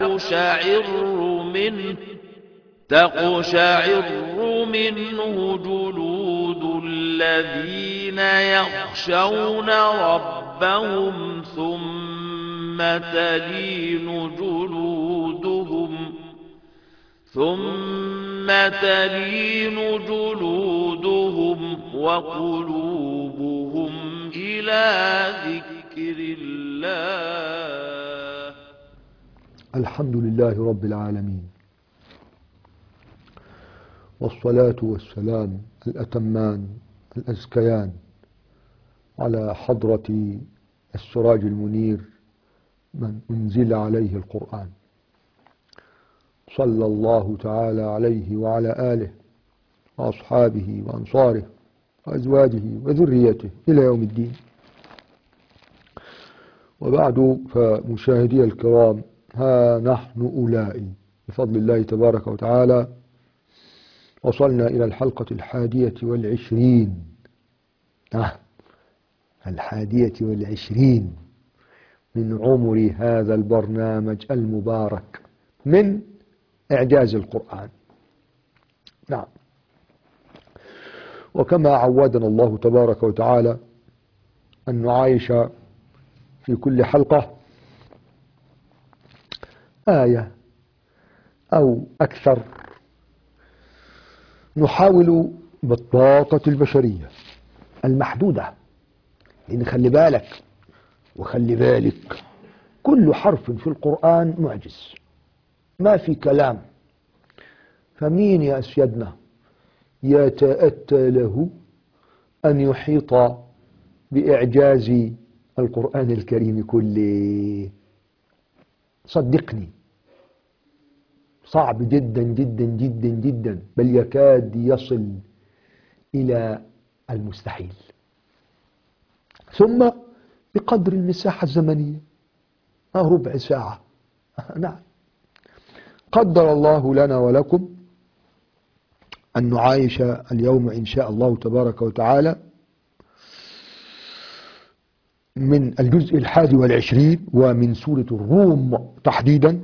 تقشعر منه جلود الذين يخشون ربهم ثم تلين جلودهم وقلوبهم إلى ذكر الله. الحمد لله رب العالمين، والصلاة والسلام الأتمان الأزكيان على حضرة السراج المنير من أنزل عليه القرآن، صلى الله تعالى عليه وعلى آله وأصحابه وأنصاره وأزواجه وذريته إلى يوم الدين. وبعد، فمشاهدي الكرام، ها نحن أولئي بفضل الله تبارك وتعالى وصلنا إلى الحلقة 21. 21 من عمر هذا البرنامج المبارك من إعجاز القرآن. نعم، وكما عودنا الله تبارك وتعالى أن نعايش في كل حلقة آية أو أكثر، نحاول بالطاقة البشرية المحدودة، لأن خلي بالك وخلي بالك، كل حرف في القرآن معجز، ما في كلام. فمين يا أسيادنا يتأتى له أن يحيط بإعجاز القرآن الكريم كله؟ صدقني، صعب جدا جدا جدا جدا، بل يكاد يصل إلى المستحيل. ثم بقدر المساحة الزمنية، ربع ساعة. نعم، قدر الله لنا ولكم أن نعايش اليوم إن شاء الله تبارك وتعالى من الجزء 21 ومن سورة الروم تحديدا،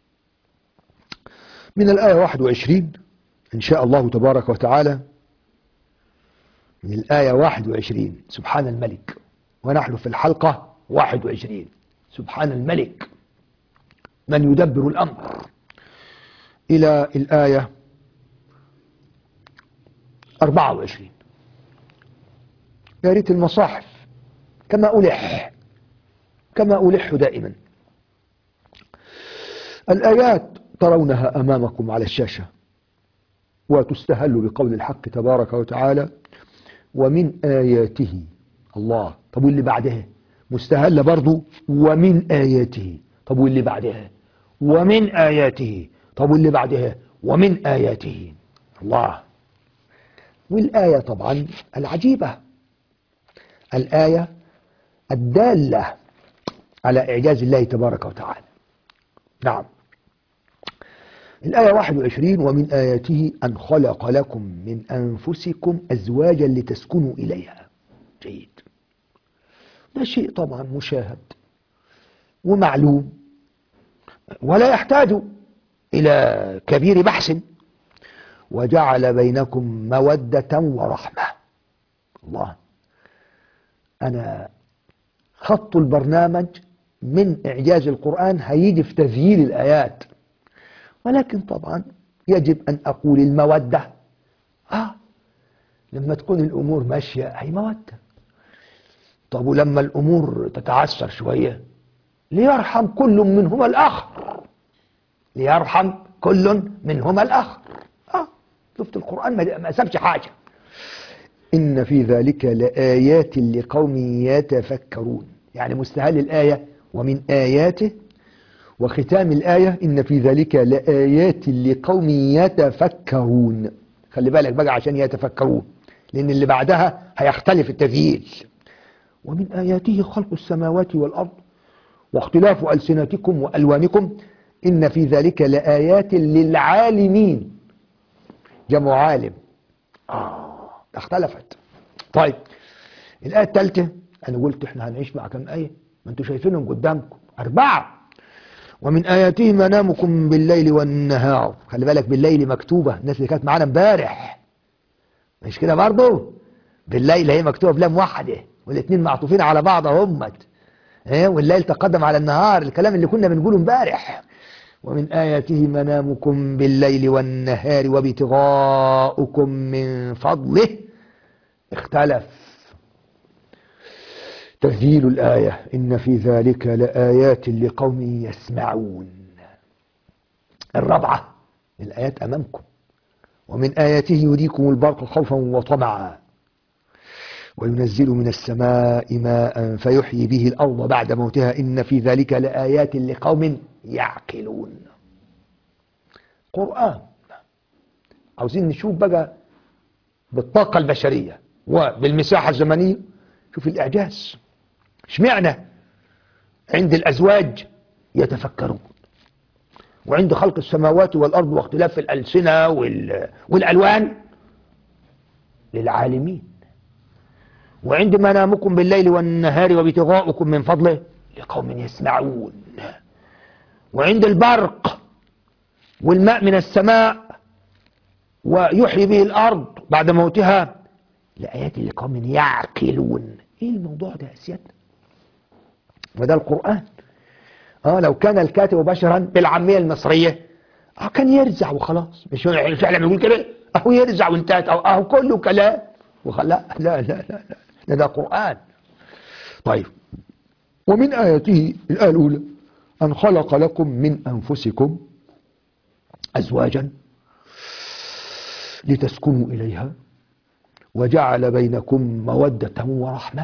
من الآية 21 إن شاء الله تبارك وتعالى، من الآية 21 سبحان الملك، ونحن في الحلقة 21 سبحان الملك من يدبر الأمر، إلى الآية 24. يا ريت المصاحف كما ألح دائما. الآيات ترونها أمامكم على الشاشة، وتستهل بقول الحق تبارك وتعالى: ومن آياته. الله، طب واللي بعدها مستهلة برضو، ومن آياته. طب واللي بعدها ومن آياته. طب واللي بعدها ومن آياته. الله. والآية طبعا العجيبة، الآية الدالة على إعجاز الله تبارك وتعالى. نعم، الآية 21: ومن آياته أن خلق لكم من أنفسكم أزواجا لتسكنوا إليها. جيد، ده شيء طبعا مشاهد ومعلوم، ولا يحتاج إلى كبير بحث. وجعل بينكم مودة ورحمة. الله، أنا خط البرنامج من إعجاز القرآن هيجي في تذييل الآيات، ولكن طبعا يجب أن أقول المودة. لما تكون الأمور ماشية هي مودة. طب ولما الأمور تتعسر شوية، ليرحم كل منهما الآخر. ليرحم كل منهما الآخر. شفت القرآن ما سابش حاجة. إن في ذلك لآيات لقوم يتفكرون، يعني مستهل الآية ومن آياته، وختام الآية إن في ذلك لآيات لقوم يتفكرون. خلي بالك بقى عشان يتفكرون، لأن اللي بعدها هيختلف التذييل. ومن آياته خلق السماوات والأرض واختلاف ألسنتكم وألوانكم إن في ذلك لآيات للعالمين. جمع عالم. اختلفت. طيب، الآية الثالثة، أنا قلت إحنا هنعيش مع كم آية؟ ما أنتوا شايفينهم قدامكم 4. ومن آياته منامكم بالليل والنهار. خلي بالك بالليل مكتوبة، الناس اللي كانت معانا امبارح مش كده برضه؟ بالليل هي مكتوبة بلام واحدة، والاثنين معطوفين على بعض اهمت. والليل تقدم على النهار، الكلام اللي كنا بنقوله امبارح. ومن آياته منامكم بالليل والنهار وابتغاؤكم من فضله. اختلف تنزيل الآية إن في ذلك لآيات لقوم يسمعون. الرابعة الآيات أمامكم. ومن آياته يريكم البرق خوفا وطمعا وينزل من السماء ماء فيحيي به الأرض بعد موتها إن في ذلك لآيات لقوم يعقلون. قرآن. عاوزين نشوف بقى بالطاقة البشرية وبالمساحة الزمنية. شوف الإعجاز. اشمعنى عند الأزواج يتفكرون، وعند خلق السماوات والأرض واختلاف الألسنة والألوان للعالمين، وعند منامكم بالليل والنهار وابتغاؤكم من فضله لقوم يسمعون، وعند البرق والماء من السماء ويحيي به الأرض بعد موتها لآيات لقوم يعقلون. ايه الموضوع ده يا سيادة؟ وده القرآن. لو كان الكاتب بشرا بالعامية المصرية كان يرزع وخلاص، مش فعلا بيقول كده اهو يرزع وانتهت، اهو كله كلام لا لا لا لا لا، ده قرآن. طيب، ومن آياته الآية الأولى أن خلق لكم من أنفسكم أزواجا لتسكنوا إليها وجعل بينكم مودة ورحمة.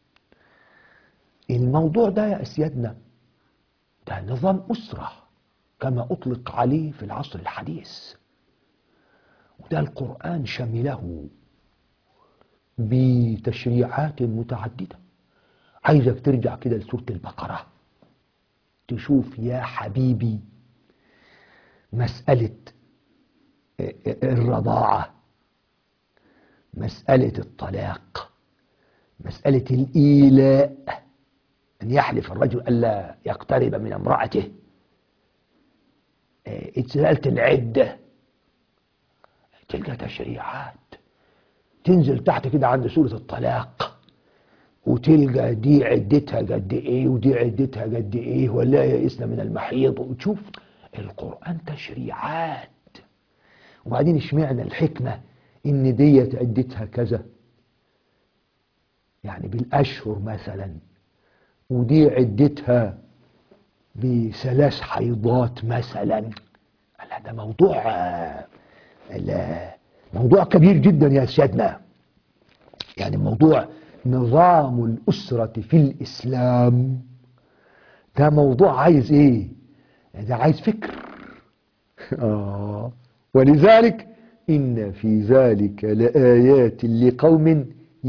الموضوع ده يا أسيادنا ده نظام أسرة كما أطلق عليه في العصر الحديث، وده القرآن شمله بتشريعات متعددة. عايزك ترجع كده لسورة البقرة تشوف يا حبيبي مسألة الرضاعة، مسألة الطلاق، مسألة الإيلاء، أن يحلف الرجل ألا يقترب من امرأته، مسألة العدة. تلقى تشريعات تنزل تحت كده عند سورة الطلاق وتلقى دي عدتها قد ايه ودي عدتها قد ايه ولا يئسن من المحيض، وتشوف القرآن تشريعات. وبعدين اشمعنى الحكمة ان ديت عدتها كذا، يعني بالاشهر مثلا، ودي عدتها بثلاث حيضات مثلا. لا ده موضوع كبير جدا يا سيادنا. يعني موضوع نظام الأسرة في الإسلام ده موضوع عايز ايه؟ ده عايز فكر. ولذلك إن في ذلك لآيات لقوم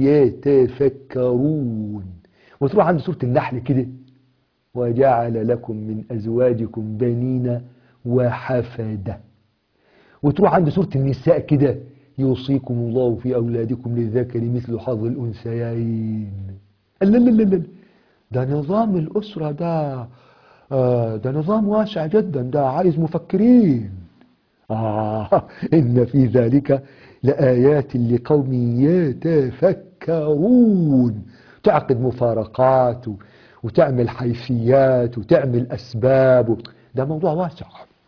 يتفكرون. وتروح عند سورة النحل كده وجعل لكم من أزواجكم بنين وحفدة. وتروح عند سورة النساء كده يوصيكم الله في أولادكم للذكر مثل حظ الأنثيين. لا ده نظام الأسرة ده نظام واسع جدا، ده عايز مفكرين. إن في ذلك لآيات لقوم يتفكرون. تعقد مفارقات وتعمل حيثيات وتعمل أسباب، ده موضوع واسع.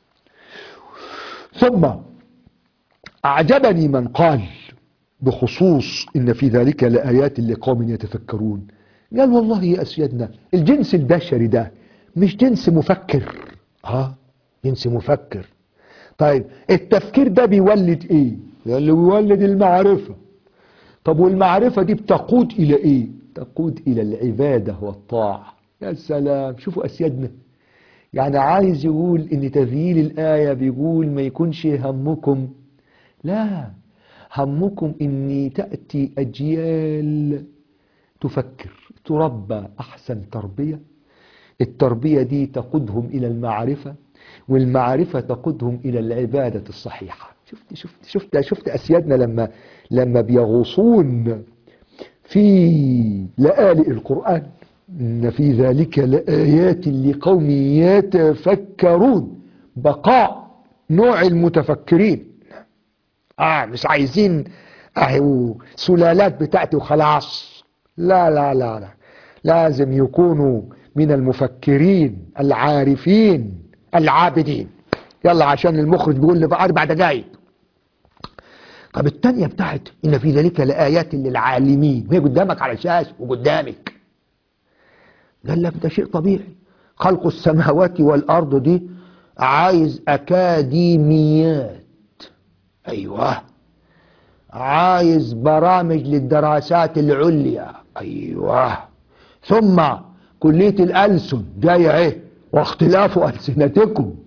ثم أعجبني من قال بخصوص إن في ذلك لآيات لقوم يتفكرون، قال والله يا أسيادنا الجنس البشري ده مش جنس مفكر. جنس مفكر. طيب التفكير ده بيولد ايه؟ اللي بيولد المعرفة. طب والمعرفة دي بتقود إلى ايه؟ تقود إلى العبادة والطاعة. يا سلام، شوفوا أسيادنا، يعني عايز يقول إن تذييل الآية بيقول ما يكونش همكم، لا، همكم إن تأتي أجيال تفكر، تربى أحسن تربية. التربية دي تقودهم إلى المعرفة، والمعرفة تقودهم إلى العبادة الصحيحة. شفت أسيادنا لما بيغوصون في لآلئ القرآن إن في ذلك لآيات لقوم يتفكرون. بقاء نوع المتفكرين. مش عايزين اهو سلالات بتاعتي وخلاص. لا لا لا لا، لازم يكونوا من المفكرين العارفين العابدين. يلا عشان المخرج بيقول لي بقى 4 دقايق. طب التانية بتاعت إن في ذلك لآيات للعالمين، وهي قدامك على الشاشة وقدامك. قال لك ده شيء طبيعي. خلق السماوات والأرض دي عايز أكاديميات. أيوه، عايز برامج للدراسات العليا. أيوه، ثم كلية الألسن جاية ايه، واختلاف ألسنتكم.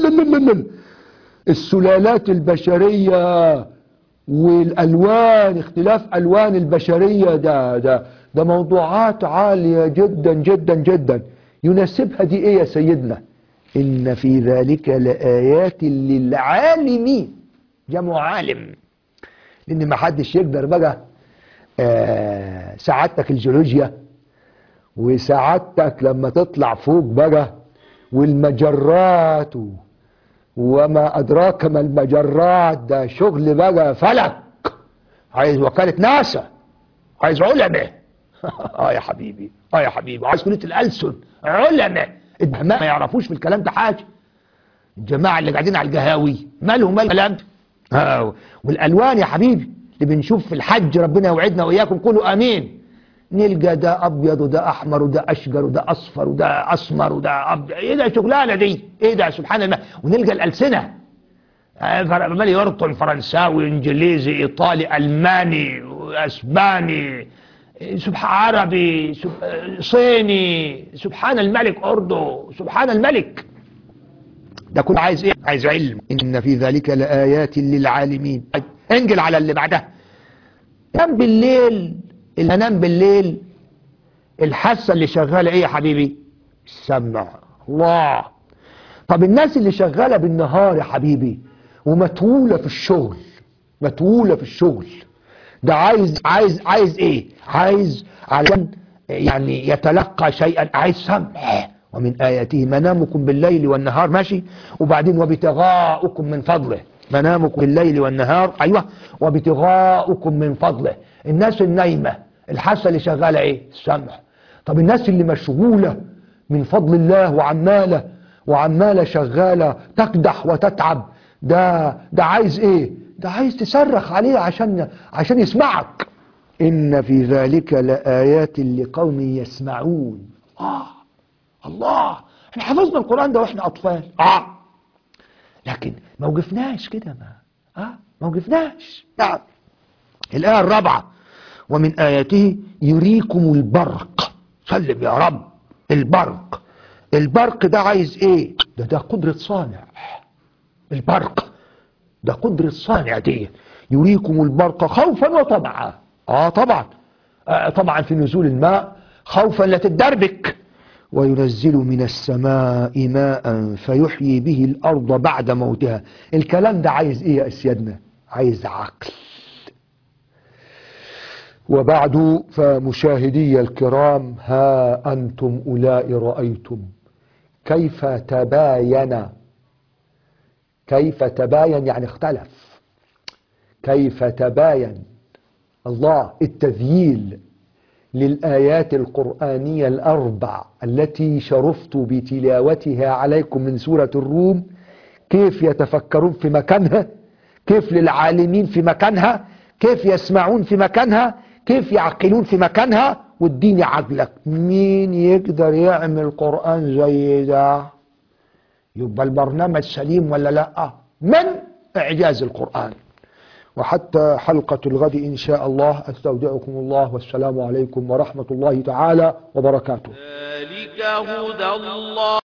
السلالات البشرية والألوان، اختلاف ألوان البشرية، ده موضوعات عالية جدا جدا جدا. يناسبها دي ايه يا سيدنا؟ إن في ذلك لآيات للعالمين. جمع عالم، لأن ما حدش يقدر بقى سعادتك الجيولوجيا وسعادتك لما تطلع فوق بقى والمجرات وما أدراك ما المجرات، ده شغل بقى فلك، عايز وكالة ناسا، عايز علماء. يا حبيبي، يا حبيبي، عايز كلية الألسن علماء ما يعرفوش في الكلام ده حاجة. الجماعة اللي قاعدين على القهاوي مالهم مال الكلام ده. والألوان يا حبيبي اللي بنشوف في الحج، ربنا يوعدنا وإياكم قولوا آمين، نلقى ده أبيض وده أحمر وده أشجر وده أصفر وده أسمر وده أبيض. إيه ده شغلانة دي؟ إيه ده سبحان الله. ونلقى الألسنة عمال يرطل فرنساوي إنجليزي إيطالي ألماني أسباني عربي صيني. سبحان الملك أردو، سبحان الملك. ده كله عايز ايه؟ عايز علم. ان في ذلك لآيات للعالمين. انجل على اللي بعدها. نام بالليل، اللي هنام بالليل الحاسة اللي شغالة ايه يا حبيبي؟ السمع. الله. طب الناس اللي شغالة بالنهار يا حبيبي ومتولة في الشغل، متولة في الشغل، ده عايز ايه؟ عايز علشان يعني يتلقى شيئا، عايز سمع. ومن آياته منامكم بالليل والنهار، ماشي، وبعدين وابتغاؤكم من فضله. منامكم بالليل والنهار، أيوة، وابتغاؤكم من فضله. الناس النايمة الحاسة اللي شغالة ايه؟ السمع. طب الناس اللي مشغولة من فضل الله وعمالة شغالة تقدح وتتعب، ده عايز ايه؟ ده عايز تصرخ عليه عشان يسمعك. إن في ذلك لآيات لقوم يسمعون. الله، احنا حفظنا القرآن ده واحنا أطفال. لكن ما وقفناش كده، ما وقفناش. نعم. الآية 4: ومن آياته يريكم البرق. سلم يا رب. البرق ده عايز ايه؟ ده قدرة صانع. البرق ده قدرة صانع دي. يريكم البرق خوفا وطمعا. طبعا طبعا في نزول الماء خوفا لا تتدربك. وينزل من السماء ماء فيحيي به الأرض بعد موتها. الكلام ده عايز ايه يا سيادنا؟ عايز عقل. وبعد فمشاهدي الكرام، ها أنتم أولئك رأيتم كيف تباين يعني اختلف. كيف تباين الله التذييل للآيات القرآنية الأربع التي شرفت بتلاوتها عليكم من سورة الروم. كيف يتفكرون في مكانها، كيف للعالمين في مكانها، كيف يسمعون في مكانها، كيف يعقلون في مكانها. واديني عقلك، مين يقدر يعمل قرآن زي ده؟ يبقى البرنامج سليم ولا لا؟ من إعجاز القرآن. وحتى حلقة الغد إن شاء الله أستودعكم الله، والسلام عليكم ورحمة الله تعالى وبركاته. ذلك هدى الله